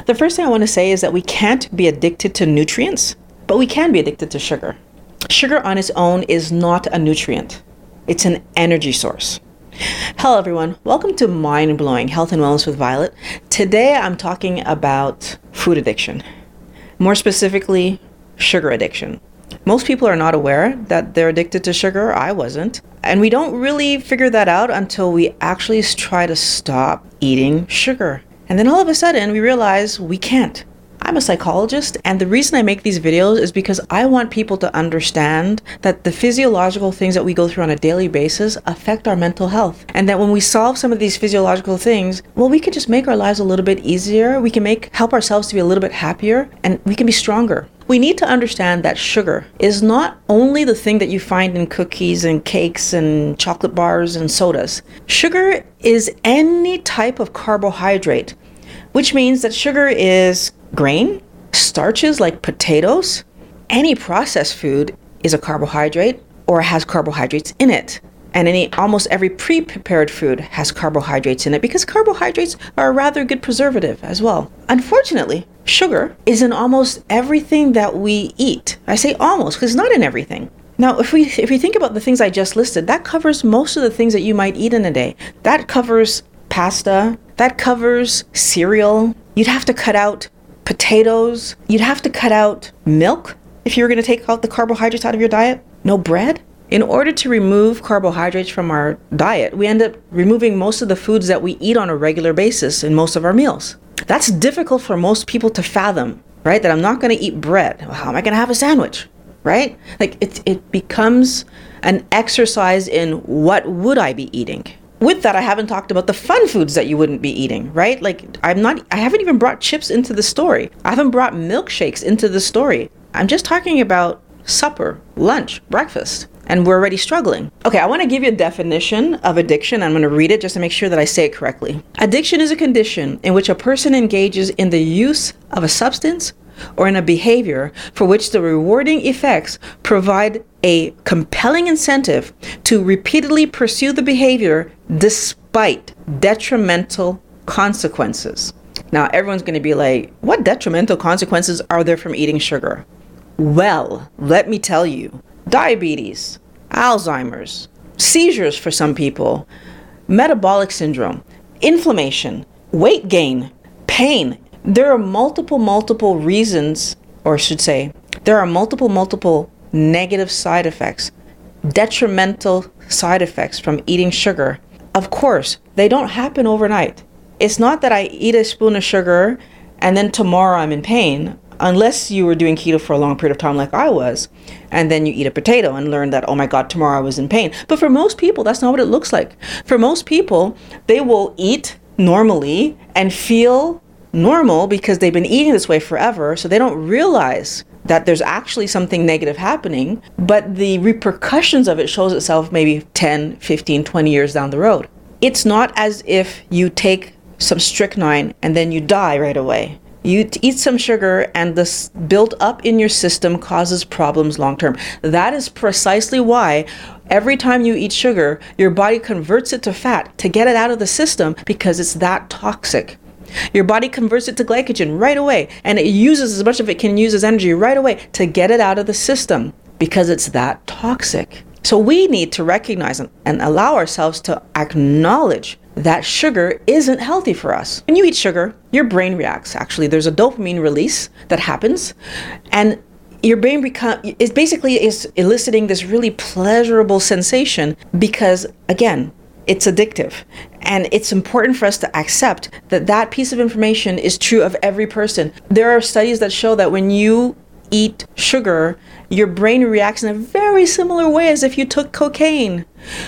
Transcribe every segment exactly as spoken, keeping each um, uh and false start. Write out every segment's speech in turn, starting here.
The first thing I want to say is that we can't be addicted to nutrients, but we can be addicted to sugar. Sugar on its own is not a nutrient. It's an energy source. Hello everyone, welcome to Mind Blowing Health and Wellness with Violet. Today I'm talking about food addiction. More specifically, sugar addiction. Most people are not aware that they're addicted to sugar. I wasn't. And we don't really figure that out until we actually try to stop eating sugar. And then all of a sudden we realize we can't. I'm a psychologist, and the reason I make these videos is because I want people to understand that the physiological things that we go through on a daily basis affect our mental health. And that when we solve some of these physiological things, well, we can just make our lives a little bit easier. We can make help ourselves to be a little bit happier, and we can be stronger. We need to understand that sugar is not only the thing that you find in cookies and cakes and chocolate bars and sodas. Sugar is any type of carbohydrate, which means that sugar is grain, starches like potatoes. Any processed food is a carbohydrate or has carbohydrates in it. And any almost every pre-prepared food has carbohydrates in it because carbohydrates are a rather good preservative as well. Unfortunately, sugar is in almost everything that we eat. I say almost because it's not in everything. Now, if we if we think about the things I just listed, that covers most of the things that you might eat in a day. That covers pasta, that covers cereal. You'd have to cut out potatoes. You'd have to cut out milk if you were going to take out the carbohydrates out of your diet. No bread. In order to remove carbohydrates from our diet, we end up removing most of the foods that we eat on a regular basis in most of our meals. That's difficult for most people to fathom, right? That I'm not going to eat bread. How am I going to have a sandwich, right? Like it, it becomes an exercise in what would I be eating. With that, I haven't talked about the fun foods that you wouldn't be eating, right? Like I'm not, I haven't even brought chips into the story. I haven't brought milkshakes into the story. I'm just talking about supper, lunch, breakfast, and we're already struggling. Okay, I want to give you a definition of addiction. I'm going to read it just to make sure that I say it correctly. Addiction is a condition in which a person engages in the use of a substance or in a behavior for which the rewarding effects provide a compelling incentive to repeatedly pursue the behavior despite detrimental consequences. Now, everyone's going to be like, what detrimental consequences are there from eating sugar? Well, let me tell you, diabetes, Alzheimer's, seizures for some people, metabolic syndrome, inflammation, weight gain, pain. There are multiple, multiple reasons, or I should say, there are multiple, multiple negative side effects, detrimental side effects from eating sugar. Of course, they don't happen overnight. It's not that I eat a spoon of sugar and then tomorrow I'm in pain, unless you were doing keto for a long period of time like I was, and then you eat a potato and learn that, oh my God, tomorrow I was in pain. But for most people, that's not what it looks like. For most people, they will eat normally and feel normal because they've been eating this way forever, so they don't realize that there's actually something negative happening, but the repercussions of it shows itself maybe ten, fifteen, twenty years down the road. It's not as if you take some strychnine and then you die right away. You eat some sugar and this built up in your system causes problems long term. That is precisely why every time you eat sugar, your body converts it to fat to get it out of the system because it's that toxic. Your body converts it to glycogen right away, and it uses as much of it can use as energy right away to get it out of the system because it's that toxic. So we need to recognize and allow ourselves to acknowledge that sugar isn't healthy for us. When you eat sugar, your brain reacts. Actually, there's a dopamine release that happens, and your brain become is basically is eliciting this really pleasurable sensation because, again, it's addictive. And it's important for us to accept that that piece of information is true of every person. There are studies that show that when you eat sugar, your brain reacts in a very similar way as if you took cocaine.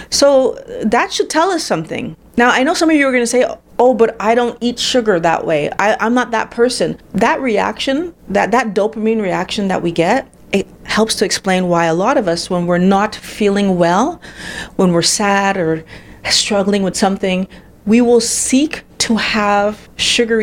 So that should tell us something. Now, I know some of you are going to say, oh, but I don't eat sugar that way. I, I'm not that person. That reaction, that, that dopamine reaction that we get, it helps to explain why a lot of us, when we're not feeling well, when we're sad or struggling with something, we will seek to have sugary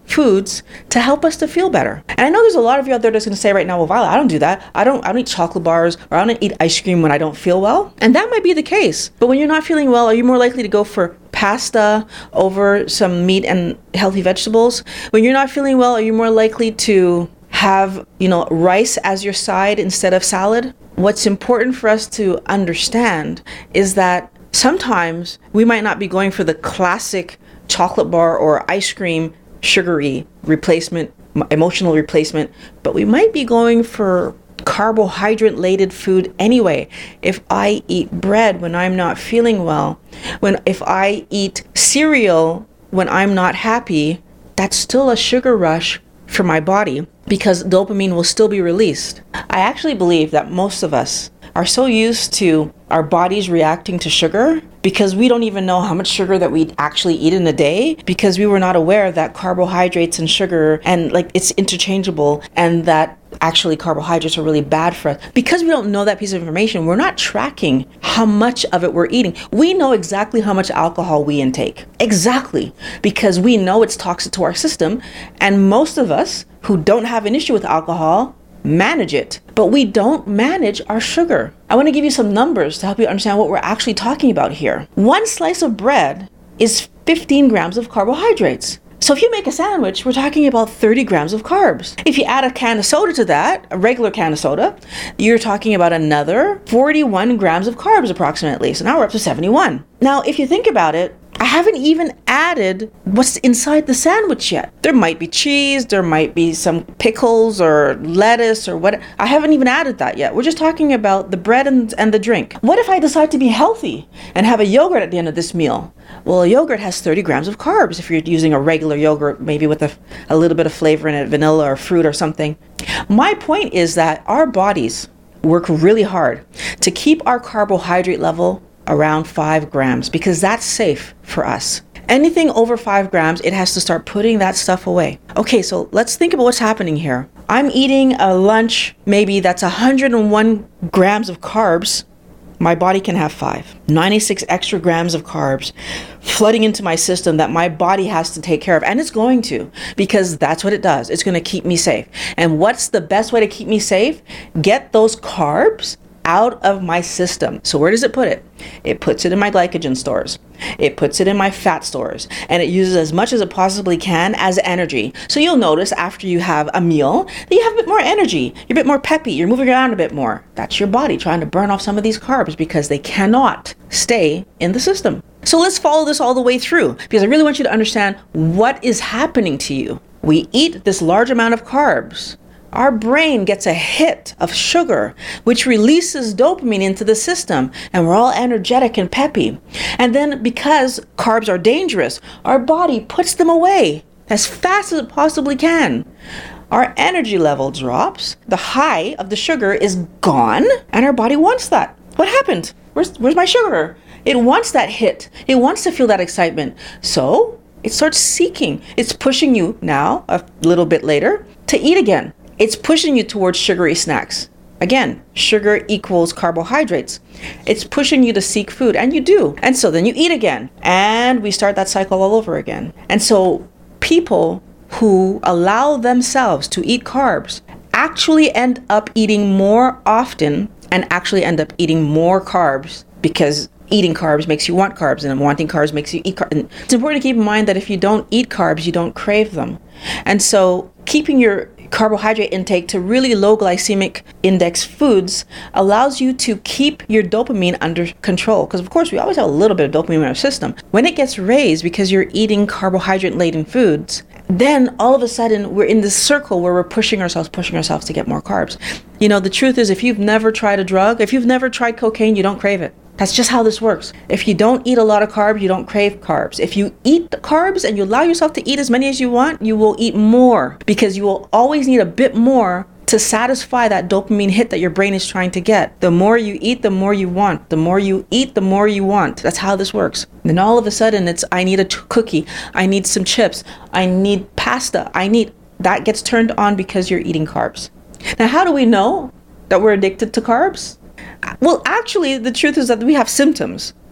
foods to help us to feel better. And I know there's a lot of you out there that's going to say right now, well, Violet, I don't do that. I don't I don't eat chocolate bars, or I don't eat ice cream when I don't feel well. And that might be the case. But when you're not feeling well, are you more likely to go for pasta over some meat and healthy vegetables? When you're not feeling well, are you more likely to have, you know, rice as your side instead of salad? What's important for us to understand is that sometimes we might not be going for the classic chocolate bar or ice cream sugary replacement, emotional replacement, but we might be going for carbohydrate-laden food anyway. If I eat bread when I'm not feeling well, when if I eat cereal when I'm not happy, that's still a sugar rush for my body because dopamine will still be released. I actually believe that most of us are so used to our bodies reacting to sugar because we don't even know how much sugar that we actually eat in a day, because we were not aware that carbohydrates and sugar and like it's interchangeable, and that actually carbohydrates are really bad for us. Because we don't know that piece of information, we're not tracking how much of it we're eating. We know exactly how much alcohol we intake. Exactly. Because we know it's toxic to our system, and most of us who don't have an issue with alcohol manage it, but we don't manage our sugar. I want to give you some numbers to help you understand what we're actually talking about here. One slice of bread is fifteen grams of carbohydrates. So if you make a sandwich, we're talking about thirty grams of carbs. If you add a can of soda to that, a regular can of soda, you're talking about another forty-one grams of carbs approximately. So now we're up to seventy-one. Now, if you think about it, I haven't even added what's inside the sandwich yet. There might be cheese, there might be some pickles or lettuce or what. I haven't even added that yet. We're just talking about the bread and, and the drink. What if I decide to be healthy and have a yogurt at the end of this meal? Well, a yogurt has thirty grams of carbs if you're using a regular yogurt, maybe with a, a little bit of flavor in it, vanilla or fruit or something. My point is that our bodies work really hard to keep our carbohydrate level around five grams because that's safe for us. Anything over five grams, it has to start putting that stuff away. Okay, so let's think about what's happening here. I'm eating a lunch, maybe that's one hundred one grams of carbs. My body can have five. ninety-six extra grams of carbs flooding into my system that my body has to take care of. And it's going to, because that's what it does. It's going to keep me safe. And what's the best way to keep me safe? Get those carbs out of my system. So where does it put it? It puts it in my glycogen stores. It puts it in my fat stores, and it uses as much as it possibly can as energy. So you'll notice after you have a meal that you have a bit more energy. You're a bit more peppy. You're moving around a bit more. That's your body trying to burn off some of these carbs because they cannot stay in the system. So let's follow this all the way through, because I really want you to understand what is happening to you. We eat this large amount of carbs. Our brain gets a hit of sugar, which releases dopamine into the system, and we're all energetic and peppy. And then because carbs are dangerous, our body puts them away as fast as it possibly can. Our energy level drops, the high of the sugar is gone, and our body wants that. What happened? Where's, where's my sugar? It wants that hit. It wants to feel that excitement. So it starts seeking. It's pushing you now, a little bit later, to eat again. It's pushing you towards sugary snacks. Again, sugar equals carbohydrates. It's pushing you to seek food, and you do. And so then you eat again, and we start that cycle all over again. And so people who allow themselves to eat carbs actually end up eating more often and actually end up eating more carbs, because eating carbs makes you want carbs, and wanting carbs makes you eat carbs. And it's important to keep in mind that if you don't eat carbs, you don't crave them. And so keeping your carbohydrate intake to really low glycemic index foods allows you to keep your dopamine under control. Because of course we always have a little bit of dopamine in our system. When it gets raised because you're eating carbohydrate-laden foods, then all of a sudden we're in this circle where we're pushing ourselves, pushing ourselves to get more carbs. You know, the truth is, if you've never tried a drug, if you've never tried cocaine, you don't crave it. That's just how this works. If you don't eat a lot of carbs, you don't crave carbs. If you eat the carbs and you allow yourself to eat as many as you want, you will eat more, because you will always need a bit more to satisfy that dopamine hit that your brain is trying to get. The more you eat, the more you want. The more you eat, the more you want. That's how this works. And then all of a sudden it's, I need a t- cookie. I need some chips. I need pasta. I need, that gets turned on because you're eating carbs. Now, how do we know that we're addicted to carbs? Well, actually, the truth is that we have symptoms.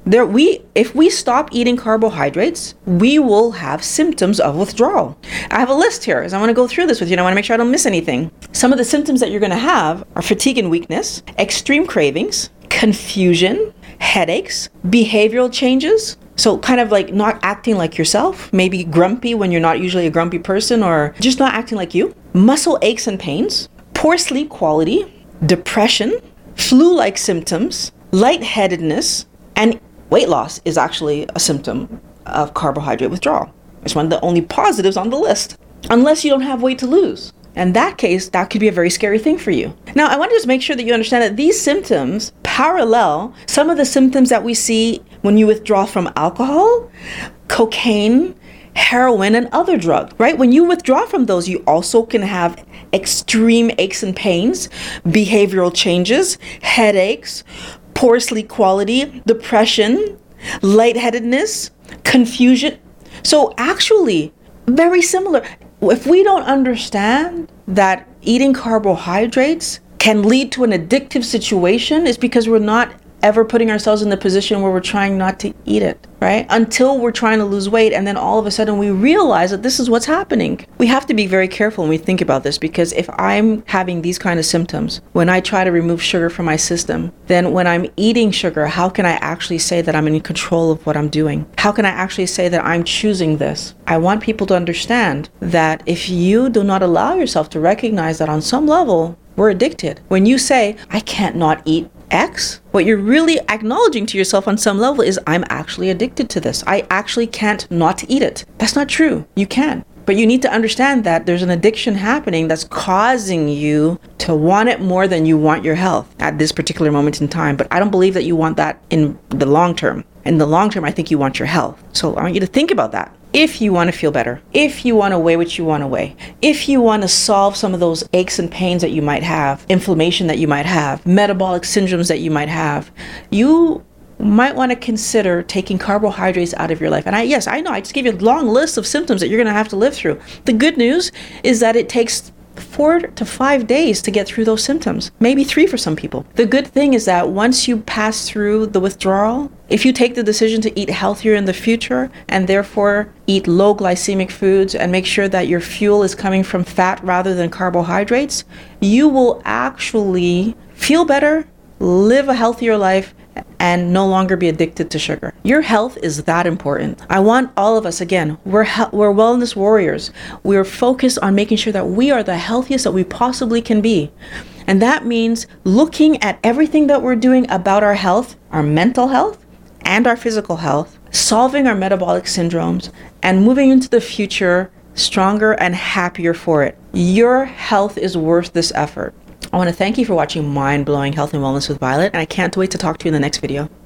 There we if we stop eating carbohydrates, we will have symptoms of withdrawal. I have a list here, as I want to go through this with you, and I want to make sure I don't miss anything. Some of the symptoms that you're going to have are fatigue and weakness, extreme cravings, confusion, headaches, behavioral changes. So kind of like not acting like yourself, maybe grumpy when you're not usually a grumpy person, or just not acting like you. Muscle aches and pains, poor sleep quality, depression, flu-like symptoms, lightheadedness, and weight loss is actually a symptom of carbohydrate withdrawal. It's one of the only positives on the list, unless you don't have weight to lose. In that case, that could be a very scary thing for you. Now, I want to just make sure that you understand that these symptoms parallel some of the symptoms that we see when you withdraw from alcohol, cocaine, heroin, and other drugs, right? When you withdraw from those, you also can have extreme aches and pains, behavioral changes, headaches, poor sleep quality, depression, lightheadedness, confusion. So actually, very similar. If we don't understand that eating carbohydrates can lead to an addictive situation, it's because we're not ever putting ourselves in the position where we're trying not to eat it, right? Until we're trying to lose weight, and then all of a sudden we realize that this is what's happening. We have to be very careful when we think about this, because if I'm having these kind of symptoms when I try to remove sugar from my system, then when I'm eating sugar, how can I actually say that I'm in control of what I'm doing? How can I actually say that I'm choosing this? I want people to understand that if you do not allow yourself to recognize that on some level, we're addicted. When you say, I can't not eat X, what you're really acknowledging to yourself on some level is, I'm actually addicted to this. I actually can't not eat it. That's not true. You can. But you need to understand that there's an addiction happening that's causing you to want it more than you want your health at this particular moment in time. But I don't believe that you want that in the long term. In the long term, I think you want your health. So I want you to think about that. If you want to feel better, if you want to weigh what you want to weigh, if you want to solve some of those aches and pains that you might have, inflammation that you might have, metabolic syndromes that you might have, you might want to consider taking carbohydrates out of your life. And I, yes, I know, I just gave you a long list of symptoms that you're going to have to live through. The good news is that it takes four to five days to get through those symptoms, maybe three for some people. The good thing is that once you pass through the withdrawal, if you take the decision to eat healthier in the future and therefore eat low glycemic foods and make sure that your fuel is coming from fat rather than carbohydrates, you will actually feel better, live a healthier life, and no longer be addicted to sugar. Your health is that important. I want all of us, again, we're he- we're wellness warriors. We're focused on making sure that we are the healthiest that we possibly can be. And that means looking at everything that we're doing about our health, our mental health and our physical health, solving our metabolic syndromes, and moving into the future stronger and happier for it. Your health is worth this effort. I want to thank you for watching Mind Blowing Health and Wellness with Violet, and I can't wait to talk to you in the next video.